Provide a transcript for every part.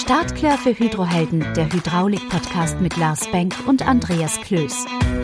Startklar für Hydrohelden, der Hydraulik-Podcast mit Lars Benk und Andreas Klöß.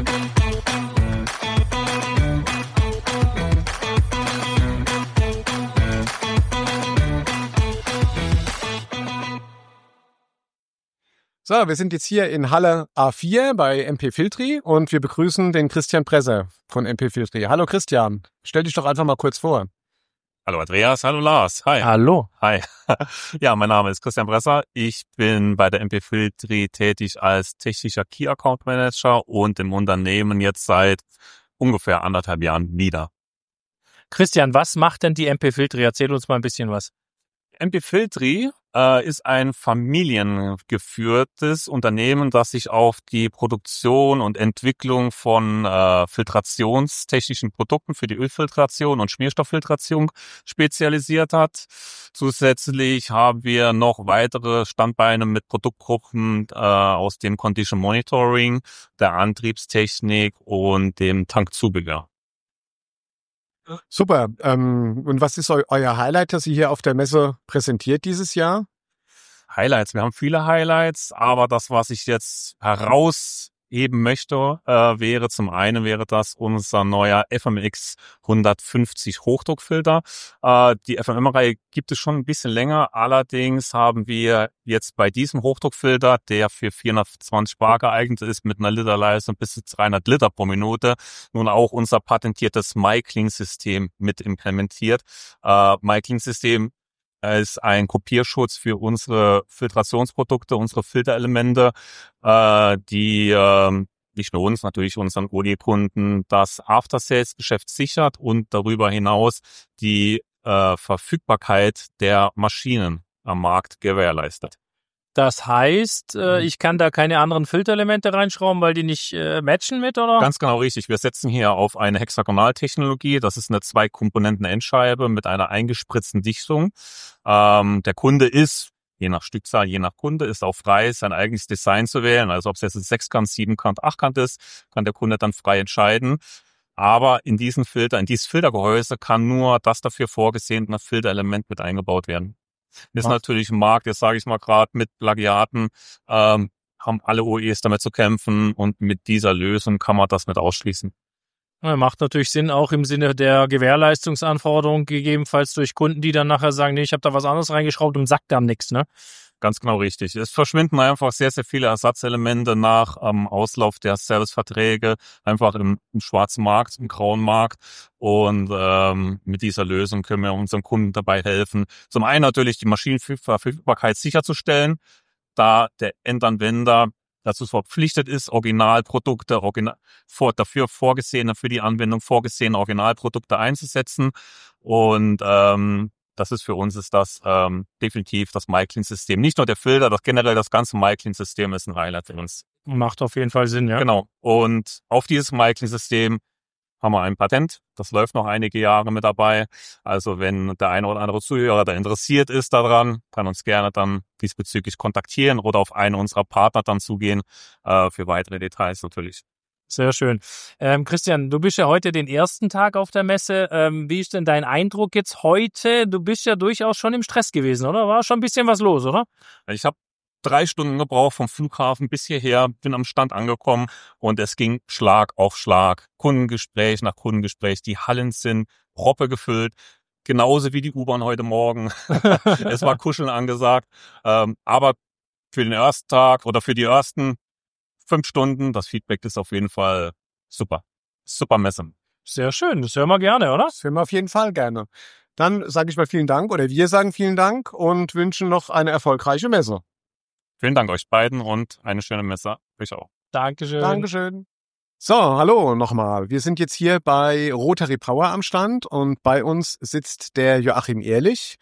So, wir sind jetzt hier in Halle A4 bei MP Filtri und wir begrüßen den Christian Bresser von MP Filtri. Hallo Christian, stell dich doch einfach mal kurz vor. Hallo Andreas, hallo Lars, hi. Hallo. Hi. Ja, mein Name ist Christian Bresser. Ich bin bei der MP Filtri tätig als technischer Key Account Manager und im Unternehmen jetzt seit ungefähr 1,5 Jahren wieder. Christian, was macht denn die MP Filtri? Erzähl uns mal ein bisschen was. MP Filtri ist ein familiengeführtes Unternehmen, das sich auf die Produktion und Entwicklung von filtrationstechnischen Produkten für die Ölfiltration und Schmierstofffiltration spezialisiert hat. Zusätzlich haben wir noch weitere Standbeine mit Produktgruppen aus dem Condition Monitoring, der Antriebstechnik und dem Tankzubehör. Super. Und was ist euer Highlight, das ihr hier auf der Messe präsentiert dieses Jahr? Highlights. Wir haben viele Highlights, aber das, was ich jetzt herausheben möchte, wäre das unser neuer FMX 150 Hochdruckfilter. Die FMM-Reihe gibt es schon ein bisschen länger. Allerdings haben wir jetzt bei diesem Hochdruckfilter, der für 420 bar geeignet ist, mit einer Literleistung bis zu 300 Liter pro Minute, nun auch unser patentiertes MyClean-System mit implementiert. MyClean-System ist ein Kopierschutz für unsere Filtrationsprodukte, unsere Filterelemente, die nicht nur uns, natürlich unseren OD-Kunden das After-Sales-Geschäft sichert und darüber hinaus die Verfügbarkeit der Maschinen am Markt gewährleistet. Das heißt, ich kann da keine anderen Filterelemente reinschrauben, weil die nicht matchen mit, oder? Ganz genau richtig. Wir setzen hier auf eine Hexagonaltechnologie. Das ist eine 2-Komponenten-Endscheibe mit einer eingespritzten Dichtung. Der Kunde ist, je nach Stückzahl, je nach Kunde, ist auch frei, sein eigenes Design zu wählen. Also ob es jetzt ein 6-Kant, 7-Kant, 8-Kant ist, kann der Kunde dann frei entscheiden. Aber in dieses Filtergehäuse kann nur das dafür vorgesehene Filterelement mit eingebaut werden. Das ist natürlich ein Markt, jetzt sage ich mal gerade mit Plagiaten, haben alle OEs damit zu kämpfen und mit dieser Lösung kann man das mit ausschließen. Ja, macht natürlich Sinn, auch im Sinne der Gewährleistungsanforderung, gegebenenfalls durch Kunden, die dann nachher sagen, nee, ich habe da was anderes reingeschraubt und sagt dann nichts, ne? Ganz genau richtig. Es verschwinden einfach sehr, sehr viele Ersatzelemente nach Auslauf der Serviceverträge, einfach im schwarzen Markt, im grauen Markt. Und mit dieser Lösung können wir unseren Kunden dabei helfen, zum einen natürlich die Maschinenverfügbarkeit sicherzustellen, da der Endanwender dazu verpflichtet ist, Originalprodukte, dafür vorgesehene, für die Anwendung vorgesehene Originalprodukte einzusetzen. Und das ist für uns definitiv das MyClean-System. Nicht nur der Filter, generell das ganze MyClean-System ist ein Highlight für uns. Macht auf jeden Fall Sinn, ja. Genau. Und auf dieses MyClean-System haben wir ein Patent. Das läuft noch einige Jahre mit dabei. Also wenn der eine oder andere Zuhörer da interessiert ist daran, kann uns gerne dann diesbezüglich kontaktieren oder auf einen unserer Partner dann zugehen für weitere Details natürlich. Sehr schön. Christian, du bist ja heute den ersten Tag auf der Messe. Wie ist denn dein Eindruck jetzt heute? Du bist ja durchaus schon im Stress gewesen, oder? War schon ein bisschen was los, oder? Ich habe 3 Stunden gebraucht vom Flughafen bis hierher, bin am Stand angekommen und es ging Schlag auf Schlag. Kundengespräch nach Kundengespräch. Die Hallen sind proppegefüllt. Genauso wie die U-Bahn heute Morgen. Es war Kuscheln angesagt. Aber für den ersten Tag oder für die ersten 5 Stunden, das Feedback ist auf jeden Fall super. Super Messe. Sehr schön, das hören wir gerne, oder? Das hören wir auf jeden Fall gerne. Dann sage ich mal vielen Dank oder wir sagen vielen Dank und wünschen noch eine erfolgreiche Messe. Vielen Dank euch beiden und eine schöne Messe. Ich auch. Dankeschön. Dankeschön. So, hallo nochmal. Wir sind jetzt hier bei Rotary Power am Stand und bei uns sitzt der Joachim Ehrlich.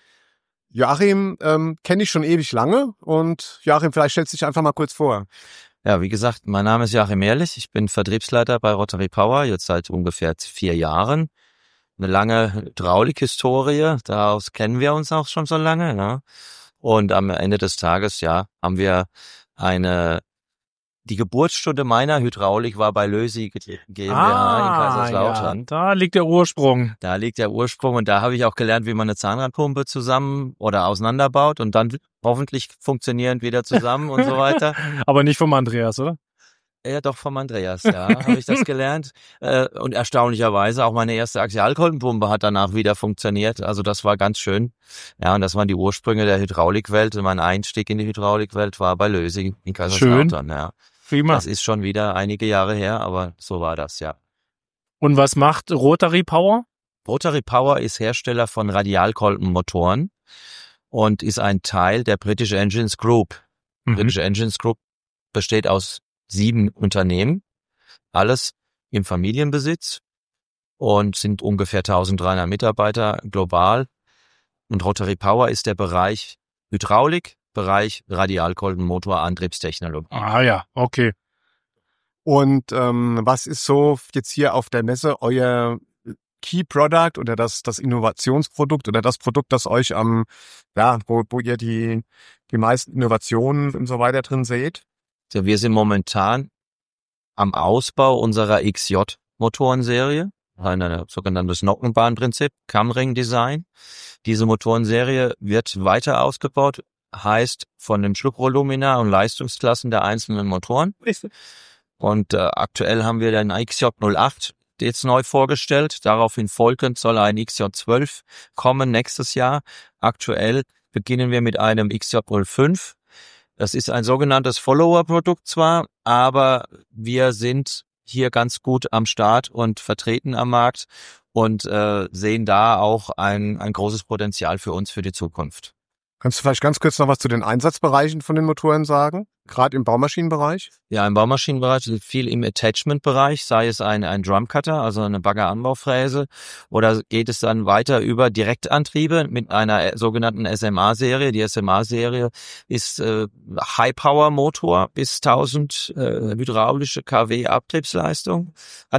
Joachim kenne ich schon ewig lange und Joachim, vielleicht stellst du dich einfach mal kurz vor. Ja, wie gesagt, mein Name ist Joachim Ehrlich. Ich bin Vertriebsleiter bei Rotary Power, jetzt seit ungefähr 4 Jahren. Eine lange Hydraulik-Historie, daraus kennen wir uns auch schon so lange. Ne? Und am Ende des Tages, ja, haben wir eine Die Geburtsstunde meiner Hydraulik war bei Lösi GmbH in Kaiserslautern. Ja, da liegt der Ursprung. Da liegt der Ursprung und da habe ich auch gelernt, wie man eine Zahnradpumpe zusammen oder auseinanderbaut und dann hoffentlich funktionierend wieder zusammen und so weiter. Aber nicht vom Andreas, oder? Ja, doch vom Andreas, ja, habe ich das gelernt. Und erstaunlicherweise auch meine erste Axialkolbenpumpe hat danach wieder funktioniert. Also das war ganz schön. Ja, und das waren die Ursprünge der Hydraulikwelt. Und mein Einstieg in die Hydraulikwelt war bei Lösing in Kaiserslautern. Ja. Prima. Das ist schon wieder einige Jahre her, aber so war das, ja. Und was macht Rotary Power? Rotary Power ist Hersteller von Radialkolbenmotoren und ist ein Teil der British Engines Group. British Engines Group besteht aus 7 Unternehmen, alles im Familienbesitz und sind ungefähr 1300 Mitarbeiter global. Und Rotary Power ist der Bereich Hydraulik, Bereich Radialkolbenmotor, Antriebstechnologie. Ah ja, okay. Und was ist so jetzt hier auf der Messe euer Key Product oder das Innovationsprodukt oder das Produkt, das euch wo ihr die meisten Innovationen und so weiter drin seht? Wir sind momentan am Ausbau unserer XJ-Motorenserie, ein sogenanntes Nockenbahnprinzip, Camring-Design. Diese Motorenserie wird weiter ausgebaut, heißt von den Schluckvolumina und Leistungsklassen der einzelnen Motoren. Und aktuell haben wir den XJ08 jetzt neu vorgestellt. Daraufhin folgend soll ein XJ12 kommen nächstes Jahr. Aktuell beginnen wir mit einem XJ05. Das ist ein sogenanntes Follower-Produkt zwar, aber wir sind hier ganz gut am Start und vertreten am Markt und sehen da auch ein großes Potenzial für uns für die Zukunft. Kannst du vielleicht ganz kurz noch was zu den Einsatzbereichen von den Motoren sagen? Gerade im Baumaschinenbereich? Ja, im Baumaschinenbereich viel im Attachment-Bereich, sei es ein Drumcutter, also eine Baggeranbaufräse, oder geht es dann weiter über Direktantriebe mit einer sogenannten SMA-Serie. Die SMA-Serie ist High-Power-Motor bis 1000 hydraulische kW Antriebsleistung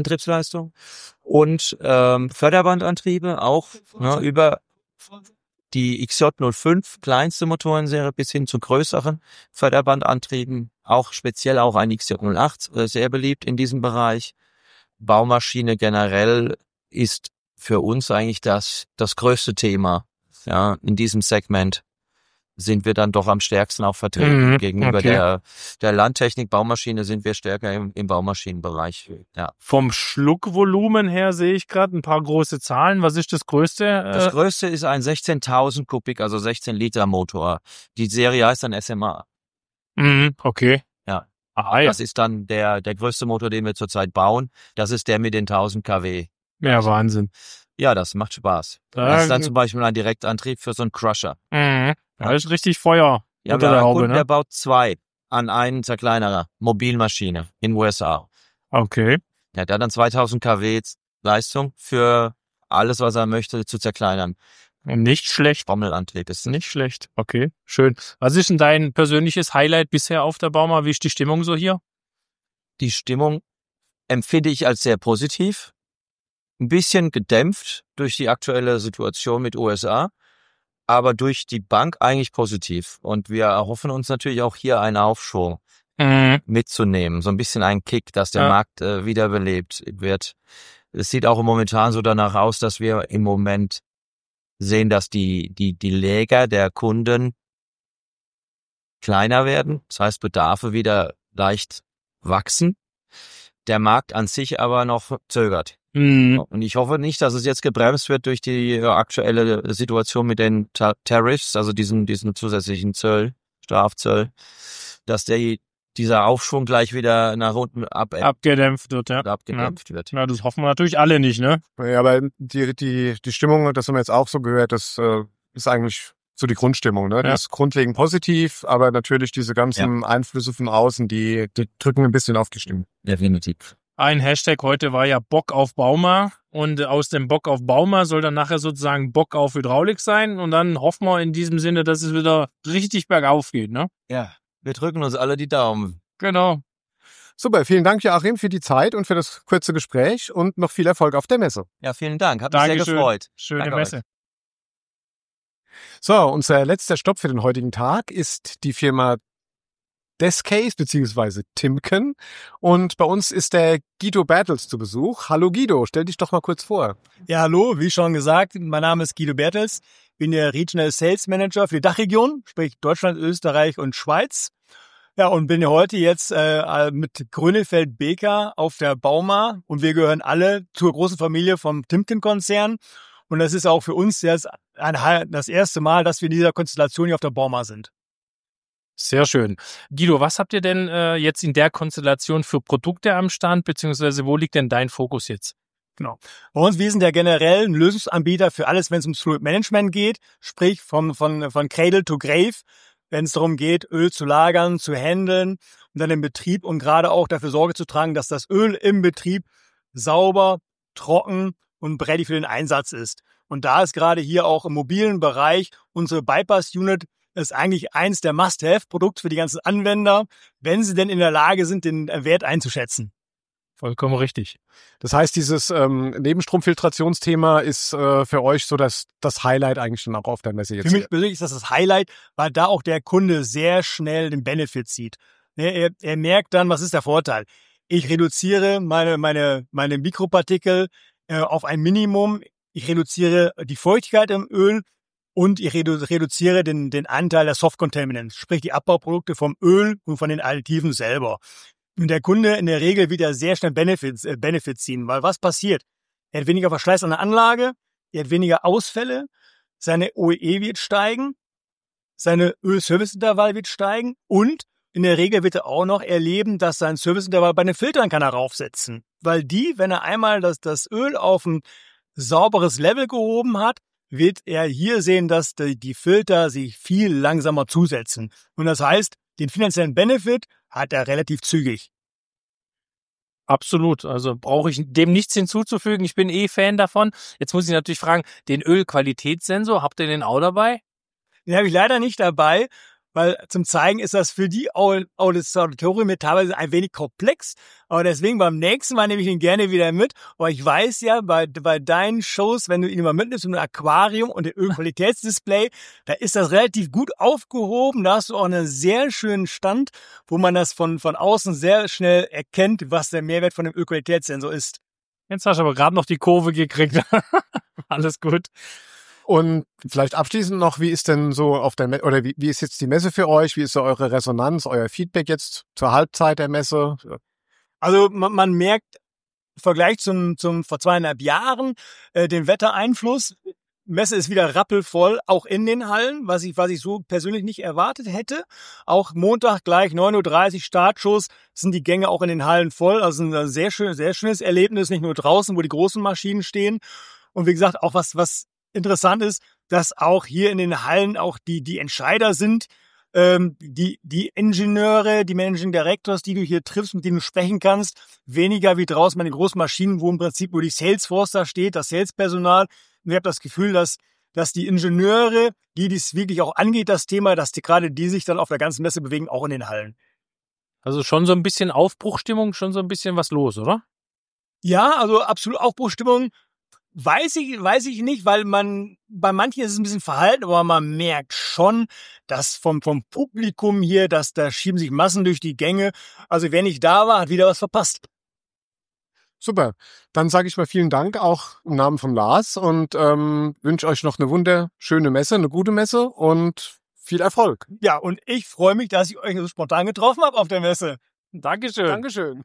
und Förderbandantriebe auch über die XJ05, kleinste Motorenserie, bis hin zu größeren Förderbandantrieben, auch speziell auch ein XJ08, sehr beliebt in diesem Bereich. Baumaschine generell ist für uns eigentlich das größte Thema. Ja, in diesem Segment sind wir dann doch am stärksten auch vertreten. Gegenüber der Landtechnik, Baumaschine sind wir stärker im Baumaschinenbereich. Ja. Vom Schluckvolumen her sehe ich gerade ein paar große Zahlen. Was ist das Größte? Das Größte ist ein 16.000 Kubik, also 16 Liter Motor. Die Serie heißt dann SMA. Okay. Ja. Ah, ja. Das ist dann der größte Motor, den wir zurzeit bauen. Das ist der mit den 1000 kW. Ja, Wahnsinn. Ja, das macht Spaß. Das ist dann zum Beispiel ein Direktantrieb für so einen Crusher. Da ist richtig Feuer Ja, unter der Haube, ne? Der baut 2 an einen zerkleinerer Mobilmaschine in USA. Okay. Ja, der hat dann 2000 kW Leistung für alles, was er möchte, zu zerkleinern. Nicht schlecht. Trommelantrieb ist Nicht schlecht. Okay, schön. Was ist denn dein persönliches Highlight bisher auf der Bauma? Wie ist die Stimmung so hier? Die Stimmung empfinde ich als sehr positiv. Ein bisschen gedämpft durch die aktuelle Situation mit USA, aber durch die Bank eigentlich positiv. Und wir erhoffen uns natürlich auch hier einen Aufschwung mitzunehmen. So ein bisschen einen Kick, dass der Markt wiederbelebt wird. Es sieht auch momentan so danach aus, dass wir im Moment sehen, dass die Läger der Kunden kleiner werden. Das heißt, Bedarfe wieder leicht wachsen. Der Markt an sich aber noch zögert. Und ich hoffe nicht, dass es jetzt gebremst wird durch die aktuelle Situation mit den Tariffs, also diesen zusätzlichen Strafzöll, dass dieser Aufschwung gleich wieder nach unten abgedämpft wird, ja. wird. Ja, das hoffen wir natürlich alle nicht, ne? Ja, aber die Stimmung, das haben wir jetzt auch so gehört, das ist eigentlich so die Grundstimmung, ne? Das ist grundlegend positiv, aber natürlich diese ganzen Einflüsse von außen, die drücken ein bisschen auf die Stimmung. Definitiv. Ein Hashtag heute war ja Bock auf Bauma und aus dem Bock auf Bauma soll dann nachher sozusagen Bock auf Hydraulik sein und dann hoffen wir in diesem Sinne, dass es wieder richtig bergauf geht, ne? Ja, wir drücken uns alle die Daumen. Genau. Super, vielen Dank, Joachim, für die Zeit und für das kurze Gespräch und noch viel Erfolg auf der Messe. Ja, vielen Dank, hat mich sehr gefreut. Schöne Danke Messe. euch. So, unser letzter Stopp für den heutigen Tag ist die Firma Descase bzw. Timken. Und bei uns ist der Guido Bertels zu Besuch. Hallo Guido, stell dich doch mal kurz vor. Ja, hallo, wie schon gesagt, mein Name ist Guido Bertels, bin der Regional Sales Manager für die Dachregion, sprich Deutschland, Österreich und Schweiz. Ja, und bin heute jetzt mit Grönefeld-Beker auf der Bauma und wir gehören alle zur großen Familie vom Timken-Konzern. Und das ist auch für uns jetzt das erste Mal, dass wir in dieser Konstellation hier auf der Bauma sind. Sehr schön. Guido, was habt ihr denn jetzt in der Konstellation für Produkte am Stand, beziehungsweise wo liegt denn dein Fokus jetzt? Genau. Bei uns, wir sind ja generell ein Lösungsanbieter für alles, wenn es ums Fluid Management geht, sprich von Cradle to Grave, wenn es darum geht, Öl zu lagern, zu handeln und dann im Betrieb und gerade auch dafür Sorge zu tragen, dass das Öl im Betrieb sauber, trocken und ready für den Einsatz ist. Und da ist gerade hier auch im mobilen Bereich unsere Bypass-Unit ist eigentlich eins der Must-Have-Produkte für die ganzen Anwender, wenn sie denn in der Lage sind, den Wert einzuschätzen. Vollkommen richtig. Das heißt, dieses Nebenstromfiltrationsthema ist für euch so das Highlight eigentlich schon auch auf der Messe jetzt. Für mich persönlich ist das Highlight, weil da auch der Kunde sehr schnell den Benefit sieht. Er merkt dann, was ist der Vorteil? Ich reduziere meine Mikropartikel auf ein Minimum. Ich reduziere die Feuchtigkeit im Öl und ich reduziere den Anteil der Soft Contaminants, sprich die Abbauprodukte vom Öl und von den Additiven selber. Und der Kunde in der Regel wird ja sehr schnell Benefits ziehen, weil was passiert? Er hat weniger Verschleiß an der Anlage, er hat weniger Ausfälle, seine OEE wird steigen, seine Öl-Service-Intervall wird steigen und in der Regel wird er auch noch erleben, dass sein Serviceintervall bei den Filtern kann er raufsetzen. Weil wenn er einmal das Öl auf ein sauberes Level gehoben hat, wird er hier sehen, dass die Filter sich viel langsamer zusetzen. Und das heißt, den finanziellen Benefit hat er relativ zügig. Absolut. Also brauche ich dem nichts hinzuzufügen. Ich bin Fan davon. Jetzt muss ich natürlich fragen, den Ölqualitätssensor, habt ihr den auch dabei? Den habe ich leider nicht dabei, weil zum Zeigen ist das für die Auditorium teilweise ein wenig komplex. Aber deswegen beim nächsten Mal nehme ich ihn gerne wieder mit. Aber ich weiß ja, bei deinen Shows, wenn du ihn immer mitnimmst, mit einem Aquarium und dem Ölqualitätsdisplay, da ist das relativ gut aufgehoben. Da hast du auch einen sehr schönen Stand, wo man das von außen sehr schnell erkennt, was der Mehrwert von dem Ölqualitätssensor ist. Jetzt hast du aber gerade noch die Kurve gekriegt. Alles gut. Und vielleicht abschließend noch, wie ist denn so auf der Messe, oder wie ist jetzt die Messe für euch? Wie ist so eure Resonanz, euer Feedback jetzt zur Halbzeit der Messe? Also man merkt im Vergleich zum vor 2,5 Jahren den Wettereinfluss. Messe ist wieder rappelvoll, auch in den Hallen, was ich so persönlich nicht erwartet hätte. Auch Montag gleich 9:30 Uhr Startschuss sind die Gänge auch in den Hallen voll. Also ein sehr schönes Erlebnis, nicht nur draußen, wo die großen Maschinen stehen. Und wie gesagt, auch was interessant ist, dass auch hier in den Hallen auch die Entscheider sind, die Ingenieure, die Managing Directors, die du hier triffst, mit denen du sprechen kannst, weniger wie draußen bei den großen Maschinen, wo im Prinzip nur die Salesforce da steht, das Salespersonal. Und ich habe das Gefühl, dass die Ingenieure, die dies wirklich auch angeht, das Thema, dass die sich dann auf der ganzen Messe bewegen, auch in den Hallen. Also schon so ein bisschen Aufbruchstimmung, schon so ein bisschen was los, oder? Ja, also absolut Aufbruchstimmung. Weiß ich nicht, weil bei manchen ist es ein bisschen verhalten, aber man merkt schon, dass vom Publikum hier, dass da schieben sich Massen durch die Gänge. Also wer nicht da war, hat wieder was verpasst. Super. Dann sage ich mal vielen Dank auch im Namen von Lars und wünsche euch noch eine wunderschöne Messe, eine gute Messe und viel Erfolg. Ja, und ich freue mich, dass ich euch so spontan getroffen habe auf der Messe. Dankeschön. Dankeschön.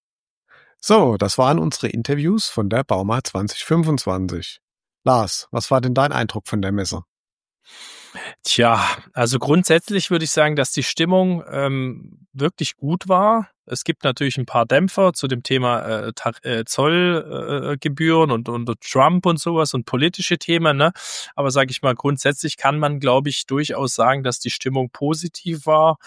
So, das waren unsere Interviews von der Bauma 2025. Lars, was war denn dein Eindruck von der Messe? Tja, also grundsätzlich würde ich sagen, dass die Stimmung wirklich gut war. Es gibt natürlich ein paar Dämpfer zu dem Thema Zollgebühren und Trump und sowas und politische Themen, ne? Aber sage ich mal, grundsätzlich kann man, glaube ich, durchaus sagen, dass die Stimmung positiv war.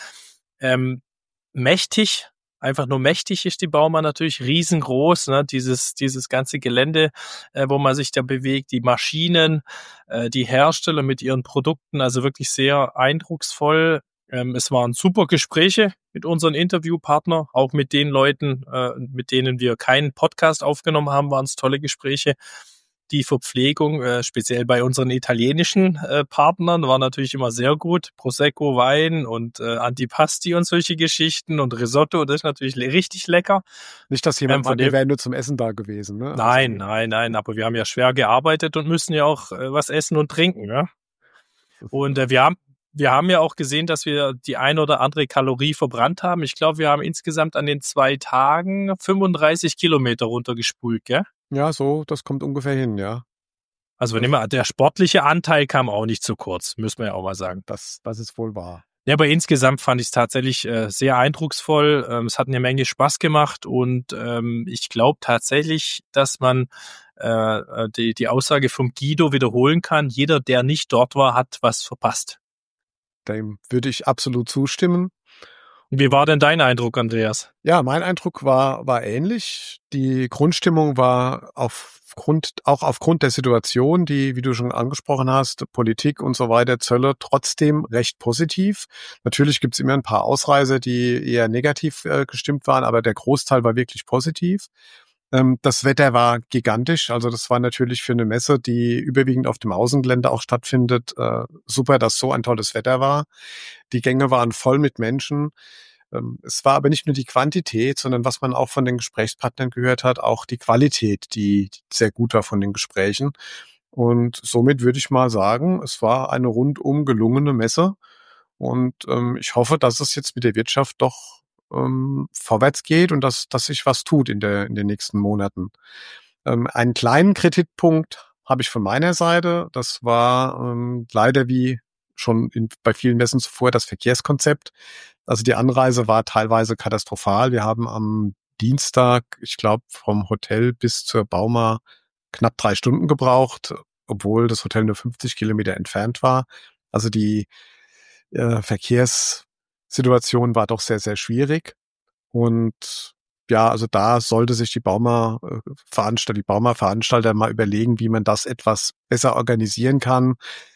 Mächtig. Einfach nur mächtig ist die Bauma natürlich, riesengroß, ne? Dieses ganze Gelände, wo man sich da bewegt, die Maschinen, die Hersteller mit ihren Produkten, also wirklich sehr eindrucksvoll. Es waren super Gespräche mit unseren Interviewpartnern, auch mit den Leuten, mit denen wir keinen Podcast aufgenommen haben, waren es tolle Gespräche. Die Verpflegung, speziell bei unseren italienischen Partnern, war natürlich immer sehr gut. Prosecco, Wein und Antipasti und solche Geschichten und Risotto, das ist natürlich richtig lecker. Nicht, dass jemand sagt, wir wären nur zum Essen da gewesen. Ne? Nein, aber wir haben ja schwer gearbeitet und müssen ja auch was essen und trinken. Ja? Und wir haben ja auch gesehen, dass wir die ein oder andere Kalorie verbrannt haben. Ich glaube, wir haben insgesamt an den 2 Tagen 35 Kilometer runtergespult, gell? Ja, so, das kommt ungefähr hin, ja. Also der sportliche Anteil kam auch nicht zu kurz, müssen wir ja auch mal sagen. Das ist wohl wahr. Ja, aber insgesamt fand ich es tatsächlich sehr eindrucksvoll. Es hat eine Menge Spaß gemacht und ich glaube tatsächlich, dass man die Aussage vom Guido wiederholen kann. Jeder, der nicht dort war, hat was verpasst. Dem würde ich absolut zustimmen. Wie war denn dein Eindruck, Andreas? Ja, mein Eindruck war ähnlich. Die Grundstimmung war auch aufgrund der Situation, die, wie du schon angesprochen hast, Politik und so weiter, Zölle, trotzdem recht positiv. Natürlich gibt's immer ein paar Ausreißer, die eher negativ gestimmt waren, aber der Großteil war wirklich positiv. Das Wetter war gigantisch, also das war natürlich für eine Messe, die überwiegend auf dem Außengelände auch stattfindet, super, dass so ein tolles Wetter war. Die Gänge waren voll mit Menschen. Es war aber nicht nur die Quantität, sondern was man auch von den Gesprächspartnern gehört hat, auch die Qualität, die sehr gut war von den Gesprächen. Und somit würde ich mal sagen, es war eine rundum gelungene Messe. Und ich hoffe, dass es jetzt mit der Wirtschaft doch vorwärts geht und dass sich was tut in den nächsten Monaten. Einen kleinen Kritikpunkt habe ich von meiner Seite. Das war leider wie schon bei vielen Messen zuvor das Verkehrskonzept. Also die Anreise war teilweise katastrophal. Wir haben am Dienstag, ich glaube, vom Hotel bis zur Bauma knapp 3 Stunden gebraucht, obwohl das Hotel nur 50 Kilometer entfernt war. Also die Verkehrssituation war doch sehr, sehr schwierig. Und ja, also da sollte sich die Bauma-Veranstalter mal überlegen, wie man das etwas besser organisieren kann.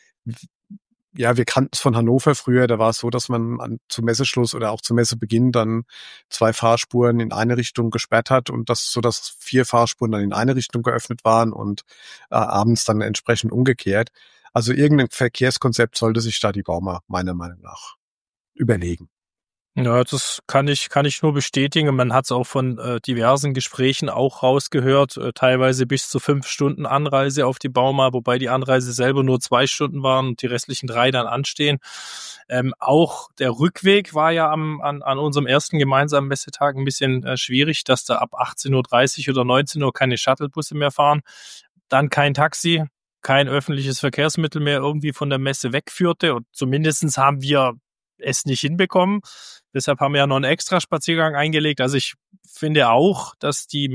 Ja, wir kannten es von Hannover früher, da war es so, dass man zu Messeschluss oder auch zu Messebeginn dann 2 Fahrspuren in eine Richtung gesperrt hat und dass 4 Fahrspuren dann in eine Richtung geöffnet waren und abends dann entsprechend umgekehrt. Also irgendein Verkehrskonzept sollte sich da die Bauma meiner Meinung nach überlegen. Ja, das kann ich nur bestätigen. Man hat es auch von diversen Gesprächen auch rausgehört, teilweise bis zu 5 Stunden Anreise auf die Bauma, wobei die Anreise selber nur 2 Stunden waren und die restlichen 3 dann anstehen. Auch der Rückweg war ja an unserem ersten gemeinsamen Messetag ein bisschen schwierig, dass da ab 18:30 oder 19 Uhr keine Shuttlebusse mehr fahren, dann kein Taxi, kein öffentliches Verkehrsmittel mehr irgendwie von der Messe wegführte und zumindestens haben wir es nicht hinbekommen. Deshalb haben wir ja noch einen extra Spaziergang eingelegt. Also ich finde auch, dass die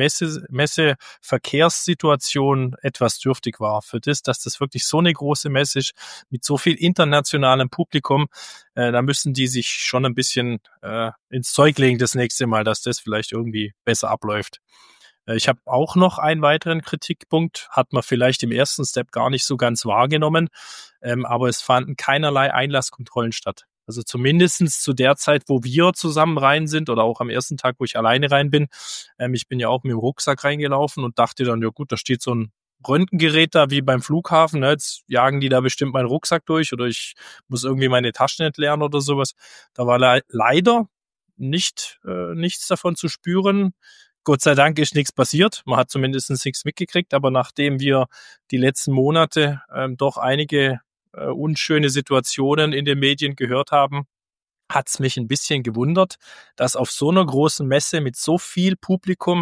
Messe-Verkehrssituation etwas dürftig war. Für das, dass das wirklich so eine große Messe ist, mit so viel internationalem Publikum, da müssen die sich schon ein bisschen ins Zeug legen das nächste Mal, dass das vielleicht irgendwie besser abläuft. Ich habe auch noch einen weiteren Kritikpunkt, hat man vielleicht im ersten Step gar nicht so ganz wahrgenommen, aber es fanden keinerlei Einlasskontrollen statt. Also zumindestens zu der Zeit, wo wir zusammen rein sind oder auch am ersten Tag, wo ich alleine rein bin. Ich bin ja auch mit dem Rucksack reingelaufen und dachte dann, ja gut, da steht so ein Röntgengerät da wie beim Flughafen. Ne? Jetzt jagen die da bestimmt meinen Rucksack durch oder ich muss irgendwie meine Taschen entleeren oder sowas. Da war leider nichts davon zu spüren. Gott sei Dank ist nichts passiert. Man hat zumindest nichts mitgekriegt. Aber nachdem wir die letzten Monate doch einige unschöne Situationen in den Medien gehört haben, hat's mich ein bisschen gewundert, dass auf so einer großen Messe mit so viel Publikum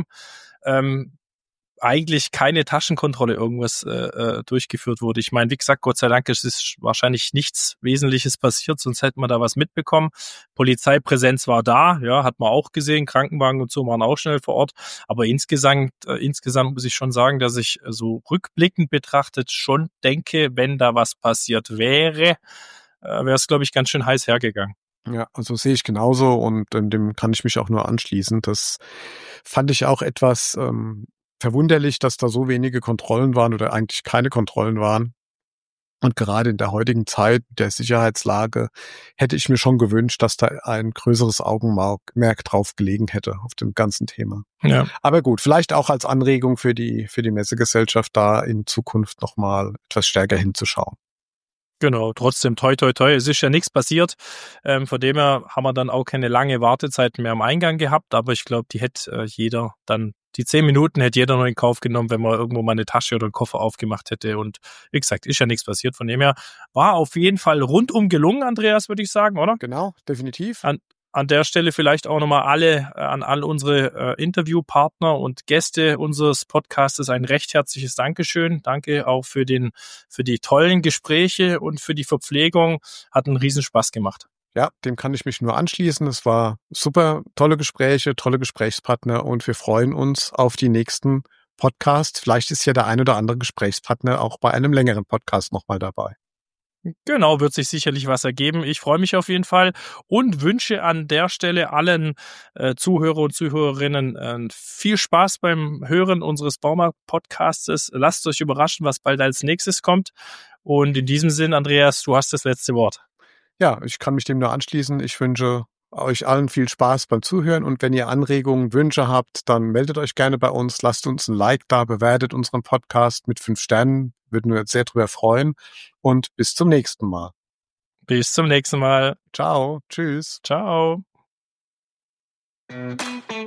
eigentlich keine Taschenkontrolle irgendwas durchgeführt wurde. Ich meine, wie gesagt, Gott sei Dank, es ist wahrscheinlich nichts Wesentliches passiert, sonst hätte man da was mitbekommen. Polizeipräsenz war da, ja, hat man auch gesehen, Krankenwagen und so waren auch schnell vor Ort. Aber insgesamt muss ich schon sagen, dass ich so rückblickend betrachtet schon denke, wenn da was passiert wäre, wäre es, glaube ich, ganz schön heiß hergegangen. Ja, also sehe ich genauso und dem kann ich mich auch nur anschließen. Das fand ich auch etwas verwunderlich, dass da so wenige Kontrollen waren oder eigentlich keine Kontrollen waren. Und gerade in der heutigen Zeit der Sicherheitslage hätte ich mir schon gewünscht, dass da ein größeres Augenmerk drauf gelegen hätte auf dem ganzen Thema. Ja. Aber gut, vielleicht auch als Anregung für die Messegesellschaft da in Zukunft nochmal etwas stärker hinzuschauen. Genau, trotzdem toi toi toi, es ist ja nichts passiert. Von dem her haben wir dann auch keine lange Wartezeit mehr am Eingang gehabt, aber ich glaube, die hätte jeder dann, die 10 Minuten hätte jeder noch in Kauf genommen, wenn man irgendwo mal eine Tasche oder einen Koffer aufgemacht hätte. Und wie gesagt, ist ja nichts passiert. Von dem her war auf jeden Fall rundum gelungen, Andreas, würde ich sagen, oder? Genau, definitiv. An der Stelle vielleicht auch nochmal an all unsere Interviewpartner und Gäste unseres Podcasts ein recht herzliches Dankeschön. Danke auch für die tollen Gespräche und für die Verpflegung. Hat einen Riesenspaß gemacht. Ja, dem kann ich mich nur anschließen. Es war super, tolle Gespräche, tolle Gesprächspartner und wir freuen uns auf die nächsten Podcasts. Vielleicht ist ja der ein oder andere Gesprächspartner auch bei einem längeren Podcast nochmal dabei. Genau, wird sich sicherlich was ergeben. Ich freue mich auf jeden Fall und wünsche an der Stelle allen Zuhörer und Zuhörerinnen viel Spaß beim Hören unseres Baumarkt-Podcastes. Lasst euch überraschen, was bald als nächstes kommt. Und in diesem Sinn, Andreas, du hast das letzte Wort. Ja, ich kann mich dem nur anschließen. Ich wünsche euch allen viel Spaß beim Zuhören und wenn ihr Anregungen, Wünsche habt, dann meldet euch gerne bei uns, lasst uns ein Like da, bewertet unseren Podcast mit 5 Sternen, würden wir uns sehr drüber freuen und bis zum nächsten Mal. Bis zum nächsten Mal. Ciao, tschüss. Ciao.